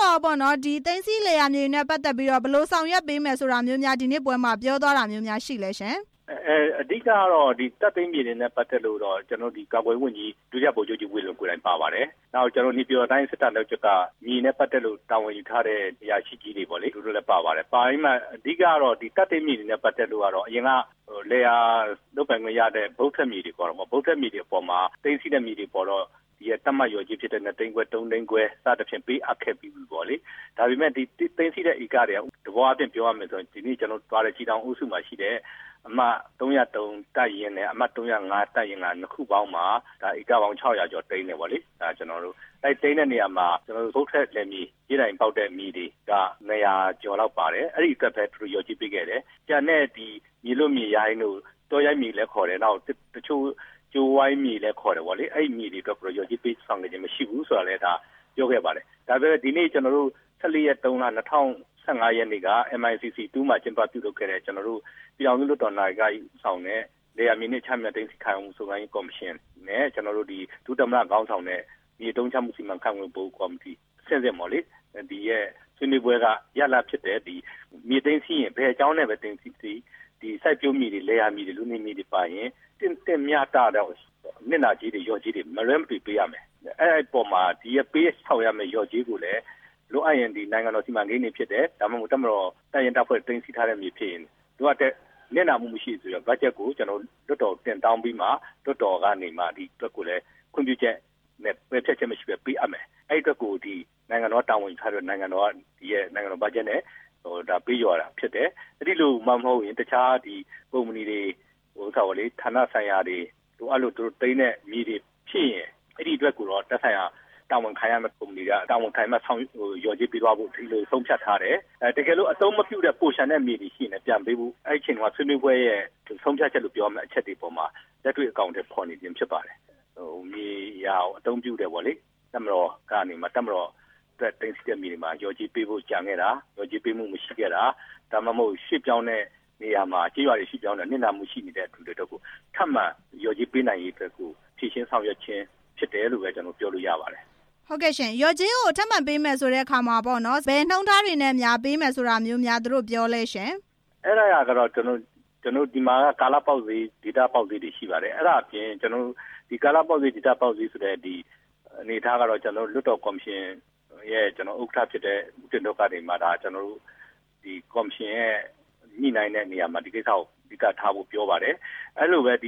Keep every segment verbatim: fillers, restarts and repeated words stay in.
တော့ပေါ့နော်ဒီသိန်းစီလေယာမြေနဲ့ပတ်သက်ပြီးတော့ဘယ်လိုဆောင်ရွက်ပေးမယ်ဆိုတာမျိုးများဒီနေ့ပွဲမှာပြောသွားတာမျိုးများရှိလဲရှင်အဲအဓိကတော့ဒီတပ်သိမ်းမြေတွေနဲ့ပတ်သက်လို့တော့ကျွန်တော်ဒီကာကွယ်ဝင်ကြီးဒုတိယဗိုလ်ချုပ်ကြီးဝေလုံကိုယ်တိုင်ပါပါတယ်။နောက်ကျွန်တော်နေပြည်တော်တိုင်းစစ်တပ်လက်ချက်ကမြေနဲ့ပတ်သက်လို့တာဝန်ယူထားတဲ့နေရာရှိကြီးတွေပေါ့လေသူတို့လည်းပါပါတယ်။ပါရင်မှအဓိကတော့ဒီတပ်သိမ်းမြေတွေနဲ့ပတ်သက်လို့ကတော့အရင်ကလေယာလုတ်ပိုင်ခွင့်ရတဲ့ဗုဒ္ဓမြေတွေပေါ်တော့ဗုဒ္ဓမြေတွေအပေါ်မှာသိမ်းစီတဲ့မြေတွေပေါ်တော့ဒီတတ်မှတ်ရော်ကြီးဖြစ်တဲ့နှစ်သိန်းခွဲသုံးသိန်းခွဲစသဖြင့်ပေးအပ်ခဲ့ပြီးပြီပေါ့လေ။ဒါပေမဲ့ဒီသိမ်းစီတဲ့ဧကတွေတဘောအပြင်ပြောရမယ်ဆိုရင်ဒီနေ့ကျွန်တော်တွားတဲ့ချီတောင်အုပ်စုမှာရှိတဲ့အမှတ်သုံးရသုံးတက်ရင်နဲ့အမှတ်သုံးရငါးတက်ရင်ကနှစ်ခုပေါင်းမှာဒါဧကပေါင်းခြောက်ရာကျော်တိန်းနေပါလေဒါကျွန်တော်တို့တိုက်တိန်းတဲ့နေရာမှာကျွန်တော်တို့ဘုတ်ထက်လည်းမြေရေးတိုင်ပေါက်တဲ့မြေတွေကနေရာကျော်လောက်ပါတယ်အဲ့ဒီအတွက်ပဲသူတို့ရော်ကြည့်ပေးခဲ့တယ်ကျန်တဲ့ဒီမြေလွတ်မြေရိုင်းတို့တော်ရိုက်မြေလည်းခေါ်တယ်နောက်တချို့ကျိုးဝိုင်းမြေလည်းခေါ်တယ်ဗောလေအဲ့မြေတွေအတွက်ကိုရော်ကြည့်ပေးဆောင်နေခြင်းမရှိဘူးဆိုတာလည်းဒါပြောခဲ့ပါတယ်ဒါပေမဲ့ဒီနေ့ကျွန်တော်တို့ဆယ်လေးရက်သုံးလနှစ်ထောင်ဆယ်ငါရက်နေ့က M I C C twoမှာကျင်းပပြုလုပ်ခဲ့တဲ့ကျွန်တော်တို့ပြည်အောင်စုလွှတ်တော်နိုင်ကဆောင်တဲ့လေယာဉ်မြေချမ်းမြတ်သိမ်းစီခိုင်အောင်စုံစမ်းရေးကော်မရှင်နဲ့ကျွန်တော်တို့ဒီဒုသမ္မတခေါင်းဆောင်တဲ့မြေတုံးချမှုစီမံခန့်ခွဲမှုကော်မတီဆင့်စစ်မော်လေဒီရဲ့ဆွေးနွေးပွဲကရလာဖြစ်တဲ့ဒီမြေသိမ်းစီရင်ဘယ်အကြောင်းနဲ့ပဲသိမ်းစီစီဒီစိုက်ပျိုးမြေတွေလေယာဉ်မြေတွေလူနေမြေတွေပါရင်တင်တင်မြတာတော့မျက်နှာကြီးတွေရော်ကြီးတွေမလွဲမသွေပေးရမယ်အဲ့အပေါ်မှာဒီရဲ့ပေးဆောက်ရမယ်ရော်ကြီးကိုလည်းလိုအပ်ရင်ဒီနိုင်ငံတော်စီမံကိန်းတွေဖြစ်တယ်ဒါမှမဟုတ်တမတော်တိုင်ရင်တပ်ဖွဲ့တင်စီထားတဲ့မြေဖြစ်ရင်တို့ကတဲ့မျက်နှာမှုမရှိဆိုတော့ budget ကိုကျွန်တော်လွတ်တော်တင်တောင်းပြီးမှလွတ်တော်ကနေမှဒီအတွက်ကိုလည်းခွင့်ပြုချက်နဲ့ပဲဖြတ်ချက်မရှိပဲပေးအပ်မယ်အဲ့အတွက်ကိုဒီနိုင်ငံတော်တာဝန်ထားတဲ့နိုင်ငံတော်ကဒီရဲ့နိုင်ငံတော် budget နဲ့ဟိုဒါပေးရတာဖြစ်တယ်အဲ့ဒီလိုမှမဟုတ်ရင်တခြားဒီကုမ္ပဏီတွေဟိုဆောက်လေဌာနဆိုင်ရာတွေတို့အဲ့လိုတို့တိန်းတဲ့မြေတွေဖြစ်ရင်အဲ့ဒီအတွက်ကိုတော့တက်ဆိုင်ရာတာဝန်ခံရမယ့်ကုမ္ပဏီကတာဝန်ခံမှဆောင်ဟိုရော်ကြီးပေးသွားဖို့ဒီလိုဆုံးဖြတ်ထားတယ်အဲတကယ်လို့အသုံးမပြုတဲ့ပိုရှန်တဲ့မြေတွေရှိရင်ပြန်ပေးဖို့အဲ့ဒီချိန်ကဆွေးနွေးပွဲရဲ့ဆုံးဖြတ်ချက်လို့ပြောမယ့်အချက်တွေပေါ်မှာလက်တွေ့အကောင့်တွေပေါ်နေခြင်းဖြစ်ပါတယ်ဟိုမြေရာကိုအသုံးပြုတယ်ပေါ့လေတမတော်ကနေမှတမတော်အတွက်တင်စီတဲ့မြေတွေမှာရော်ကြီးပေးဖို့ကြံခဲ့တာရော်ကြီးပေးမှုမရှိခဲ့တာဒါမှမဟုတ်ရှစ်ပြောင်းတဲ့နေရာမှာကြေးရွာတွေရှိပြောင်းတဲ့နေနာမှုရှိနေတဲ့သူတွေတို့ကိုထပ်မံရော်ကြီးပေးနိုင်ရေးအတွက်ကိုဖြည့်ရှင်းဆောင်ရွက်ခြင်းဖြစ်တယ်လို့ပဲကျွန်တော်ပြောလို့ရပါတယ်ဟုတ်ကဲ့ရှင်ရော်ကြီးကိုထပ်မံပေးမယ်ဆိုတဲ့အခါမှာပေါ့နော်ဘယ်နှုန်းထားတွေနဲ့များပေးမယ်ဆိုတာမျိုးများသူတို့ပြောလဲရှင်အဲ့ဒါကတော့ကျွန်တော်ကျွန်တော်ဒီမှာကကာလပေါက်ဈေး data ပေါက်ဈေးတွေရှိပါတယ်အဲ့ဒါအပြင်ကျွန်တော်ဒီကာလပေါက်ဈေး data ပေါက်ဈေးဆိုတဲ့ဒီအနေထားကတော့ကျွန်တော်လွတ်တော်ကော်မရှင်ရဲ့ကျွန်တော်ဥက္ကဋ္ဌဖြစ်တဲ့ဦးတင်တော့ကနေမှာဒါကျွန်တော်တို့ဒီကော်မရှင်ရဲ့ညှိနှိုင်းတဲ့နေရာမှာဒီကိစ္စကိုဒီကထားဖို့ပြောပါတယ်အဲ့လိုပဲဒီ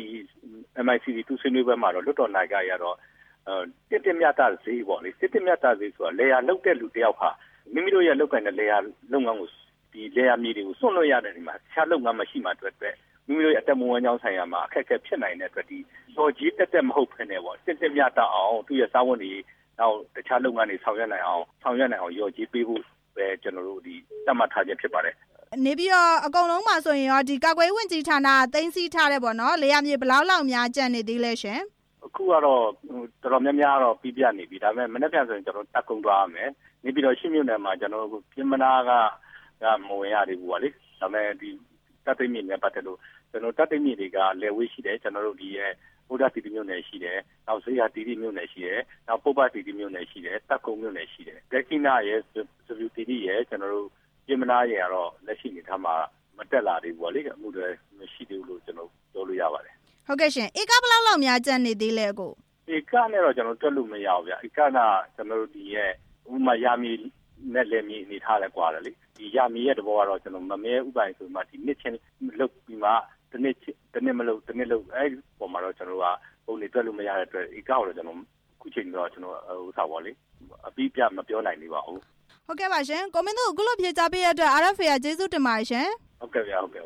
M I C C သူဆွေးနွေးပွဲမှာတော့လွတ်တော်နိုင်ကရတော့တစ်တစ်မြတ်တာဈေးပေါ့လေတစ်တစ်မြတ်တာဈေးဆိုတာလေယာလုတ်တဲ့လူတယောက်ဟာမိမိတို့ရဲ့လုတ်ကိုင်တဲ့လေယာလုပ်ငန်းကိုဒီလေယာမြေတွေကိုစွန့်လွတ်ရတဲ့နေမှာတခြားလုပ်ငန်းမရှိမှအတွက်ပဲမိမိတို့ရဲ့အတက်မွေးကြောင်းဆိုင်ရာမှာအခက်အခဲဖြစ်နိုင်တဲ့အတွက်ဒီလော်ကြီးတက်တက်မဟုတ်ဖ ೇನೆ ပေါ့တစ်တစ်မြတ်တာအောင်သူ့ရဲ့စာဝန်တွေနောက်တခြားလုပ်ငန်းတွေဆောင်ရွက်နိုင်အောင်ဆောင်ရွက်နိုင်အောင်ရော်ကြီးပေးဖို့ပဲကျွန်တော်တို့ဒီသတ်မှတ်ထားခြင်းဖြစ်ပါတယ်နေပြီးတော့အကုန်လုံးမှာဆိုရင်ရောဒီကာကွယ်ဝင်ကြီးဌာနသိမ်းဆည်းထားတယ်ပေါ့နော်လေယာမြေဘလောက်လောက်များကျန်နေသေးလဲရှင်အခုကတော့တော်တော်များများတော့ပြပြနေပြီဒါပေမဲ့မနေ့ပြန်ဆိုရင်ကျွန်တော်တက်ကုန်းသွားရမယ်နေပြီးတော့ရှင်းမြုံနယ်မှာကျွန်တော်တို့ပြင်မနာကကမဝင်ရသေးဘူးပါလေဒါပေမဲ့ဒီတပ်သိမ်းမြေနဲ့ပတ်သက်လို့ကျွန်တော်တပ်သိမ်းမြေတွေကလေဝေးရှိတယ်ကျွန်တော်တို့ဒီရဲ့ဘုရားတီတီမြို့နယ်ရှိတယ်နောက်ဇေယျတီတီမြို့နယ်ရှိတယ်နောက်ပုပ္ပတီတီမြို့နယ်ရှိတယ်တက်ကုန်းမြို့နယ်ရှိတယ်ဒက်ကိနာရဲ့စဗူတီတီရဲ့ကျွန်တော်တို့ပြင်မနာရဲ့ကတော့လက်ရှိနေထားမှာမတက်လာသေးဘူးပါလေအမှုတွေမရှိသေးဘူးလို့ကျွန်တော်ပြောလို့ရပါတယ်ဟုတ်ကဲ့ရှင်ဧကဘလောက်လောက်များကျန်နေသေးလဲကိုဧကနဲ့တော့ကျွန်တော်တွက်လို့မရဘူးဗျဧကကကျွန်တော်တို့ဒီရဲ့ဥမာယာမီနဲ့လည်းမြေနေထားလဲกว่าတယ်လေဒီယာမီရဲ့တဘောကတော့ကျွန်တော်မမဲဥပိုင်ဆိုမှဒီနှစ်ချင်းလုတ်ပြီးမှတစ်နှစ်တစ်နှစ်မလုတ်တစ်နှစ်လုတ်အဲ့ပုံမှာတော့ကျွန်တော်ကပုံနေတွက်လို့မရတဲ့အတွက်ဧကကိုတော့ကျွန်တော်ခုချိန်တော့ကျွန်တော်ဟိုစားပါလေအပြီးပြမပြောနိုင်သေးပါဘူးဟုတ်ကဲ့ပါရှင်ကိုမင်းတို့အခုလိုဖြေကြားပေးရတဲ့အတွက် R F A ကကျေးဇူးတင်ပါတယ်ရှင်ဟုတ်ကဲ့ဗျာဟုတ်ကဲ့